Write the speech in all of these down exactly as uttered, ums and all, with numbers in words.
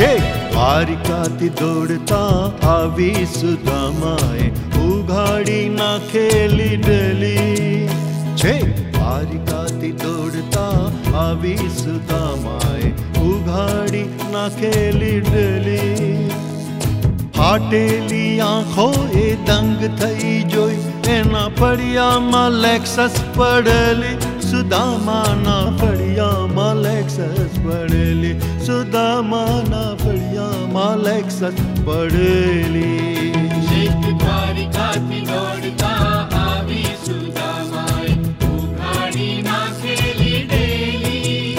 छे द्वारिकाથી દોડતા આવી સુદામાએ ઉઘાડી નાખેલી ડેલી छे द्वारिकाથી દોડતા આવી સુદામાએ ઉઘાડી નાખેલી ડેલી फाटेली आँखों ए दंग थई जोई एना पड़िया मा लेक्सस पड़ेली सुदामा ना पड़िया मा लेक्सस पड़ेली सुदामा ना पड़िया मा लेक्सस पड़ेली छेक द्वारिकाથી દોડતા આવી સુદામાએ ઉઘાડી નાખેલી ડેલી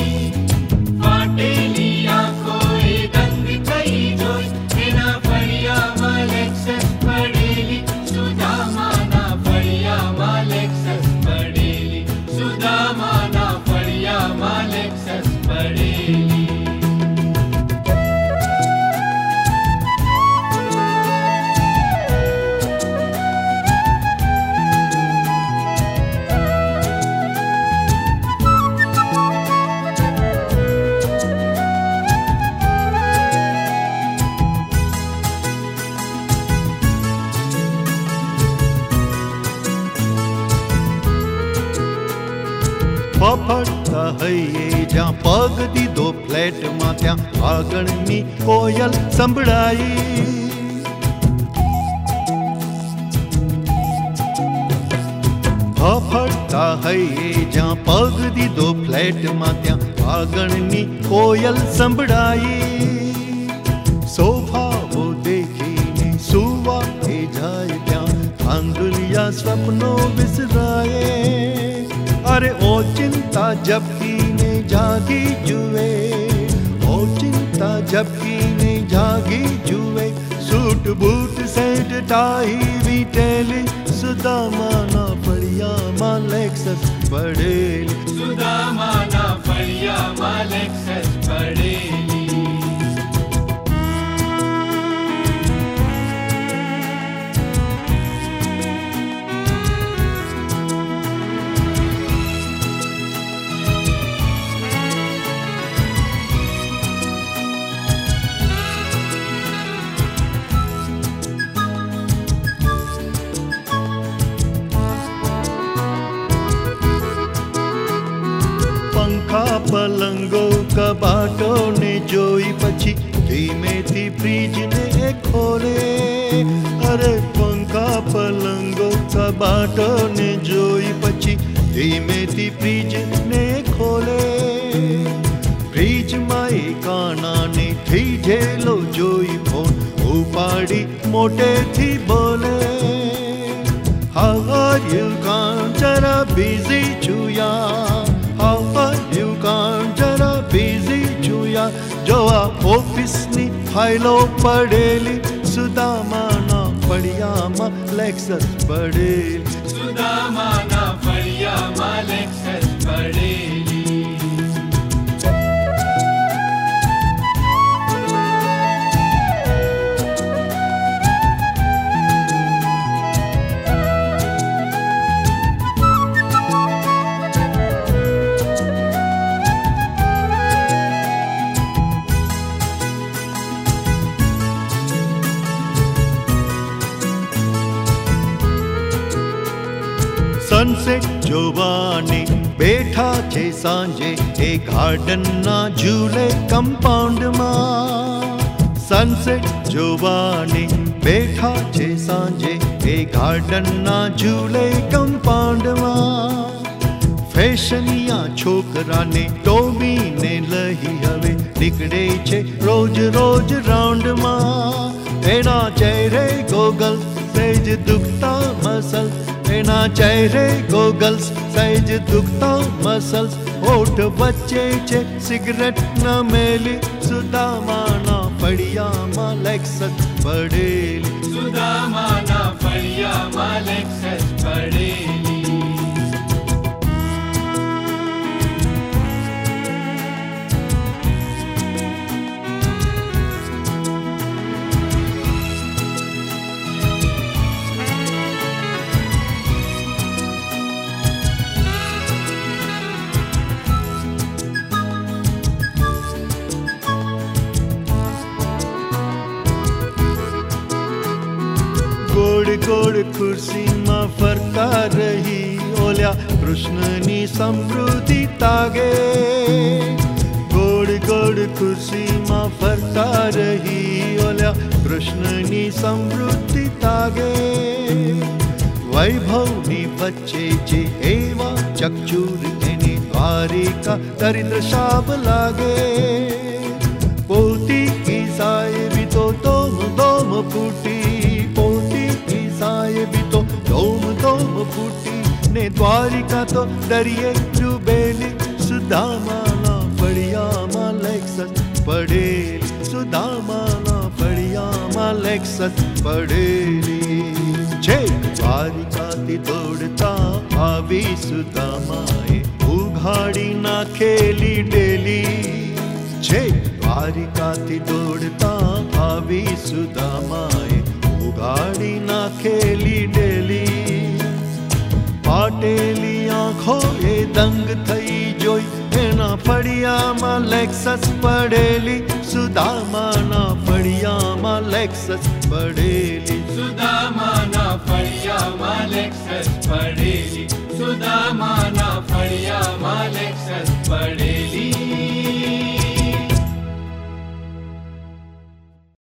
फाटेली आँखों ए दंग थई जोई एना पड़िया मा लेक्सस पड़ेली सुदामा ना पड़िया मा लेक्सस पड़ेली सुदामा ना पड़िया मा लेक्सस पड़ेली ફફડતા હૈયે જ્યાં પગ દીધો ફ્લેટમાં ત્યાં આગળની કોયલ સંભળાઈ ફફડતા હૈયે જ્યાં પગ દીધો ફ્લેટમાં ત્યાં આગળની કોયલ સંભળાઈ સોફાઓ દેખીને સુવા એ જાય ત્યાં આંગળિયા સ્વપ્નો વિસરાયે अरे ओ चिंता जबकि ने जागी जुए ओ चिंता जबकि ने जागी जुए सूट बूट सेट टाई बीटेली सुदामा ना पड़िया मा लेक्सस पड़ेली सुदामा ना पड़िया मा लेक्सस पड़ेली पंखा पलंगो कबाटो ने जोई पछी धीमे थी फ्रीज ने खोले अरे पंखा पलंगो कबाटो ने जोई पछी धीमे थी फ्रीज ने खोले फ्रीज माई काना ने थी झेलो जोई फोन उपाड़ी मोटे थी बोले How are you gone जरा बिजी छुया How are you gone जरा बिजी छुया जो आ ऑफिस नी फाइलो पड़ेली सुदामा ना पड़िया मा लेक्सस पड़ेली सुदामा ना पड़िया मा लेक्सस पड़ेली सनसेट जोवाने बैठा छे सांजे ए गार्डन ना झूले कंपाउंड मा सनसेट जोवाने बैठा छे सांजे ए गार्डन ना झूले कंपाउंड मा फैशनिया छोकरा ने टोबी ने लही हवे निकड़े छे रोज रोज राउंड मा एना चेहरे गोगल सेज दुखता मसल एना चेहरे गोगल्स सैज दुखता मसल्स होठ बच्चे छे सिगरेट न मेली सुदामा ना पड़िया मा लेक्सस पड़ेली सुदामा ना पड़िया मा लेक्सस पड़ेली गोड गोड खुर्सीમાં ફરતા રહી ઓલ્યા કૃષ્ણની સમૃદ્ધિ તાગે गोड गोड खुर्सीમાં ફરતા રહી ઓલ્યા કૃષ્ણની સમૃદ્ધિ તાગે વૈભવની વચ્ચે જે એવા ચકચૂર એની દ્વારિકા દરિદ્ર શાપ લાગે પોતી ઈસાએ બી તો દોમ દોમ ફૂટી પોતી ઈસાએ બી તો દોમ દોમ ફૂટી ને દ્વારિકા તો દરિયે ડૂબેલી સુદામાના ફળિયામાં લેક્સસ પડેલી સુદામાના ફળિયામાં લેક્સસ પડેલી છે દ્વારિકાથી દોડતા આવી સુદામાએ ઉઘાડી નાખેલી ડેલી છે દ્વારિકાથી દોડતા આવી સુદામાએ ઉઘાડી નાખેલી ડેલી પાટેલી આંખો એ દંગ થઈ જોઈ એના ફળિયામાં લેક્સસ પડેલી સુદામાના ફળિયામાં લેક્સસ પડેલી સુદામાના ફળિયામાં લેક્સસ પડેલી સુદામાના ફળિયામાં લેક્સસ પડેલી